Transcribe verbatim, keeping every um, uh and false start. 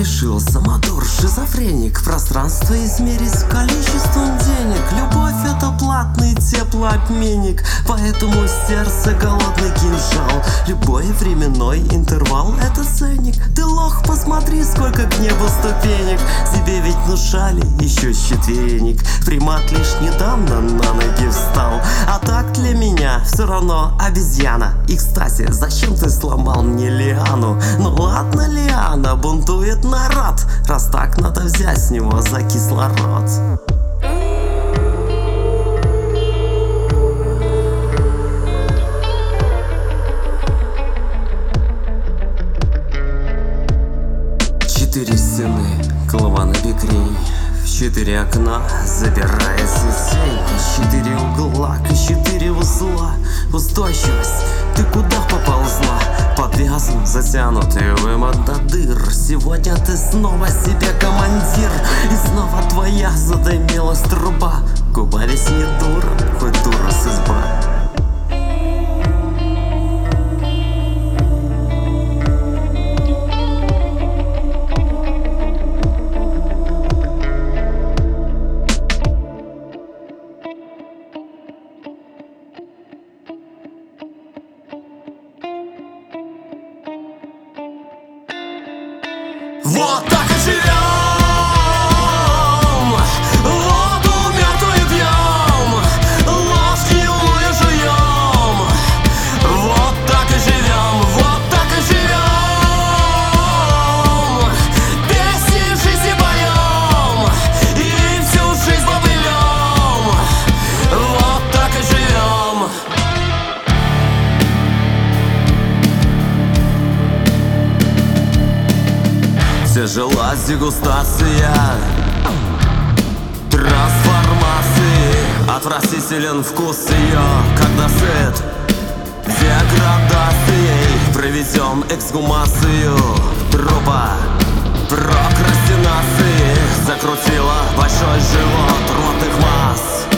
лишился мотор, шизофреник. Пространство измерить количеством денег. Любовь — это платный теплообменник, поэтому сердце голодный кинжал. Любой временной интервал — это ценник. Ты лох, посмотри, сколько к небу ступенек. Тебе ведь внушали еще с четверенек. Примат лишь недавно на ноги встал, а так для меня все равно обезьяна. И кстати, зачем ты сломал мне лиану? Ну ладно, лиана бунтует народ, раз так, надо взять с него за кислород. Четыре стены, голова на бекрень, в четыре окна забирается тень. Четыре угла, четыре узла. Устойчивость, ты куда поползла? Подвязан, затянутый вымот до дыр. Сегодня ты снова себе командир, и снова твоя задымилась труба. Губа ведь не дура, хоть дура с изба. Вот так и живем, воду мертвую пьем, ложки умы жуем. Вот так и живем, вот так и живем, песни жизни поем и всю жизнь побылем. Вот так и живем. Тяжела дегустация трансформации, отвратителен вкус ее, когда сыт деградацией. Проведем эксгумацию трупа прокрастинации. Закрутила большой живот ротных масс.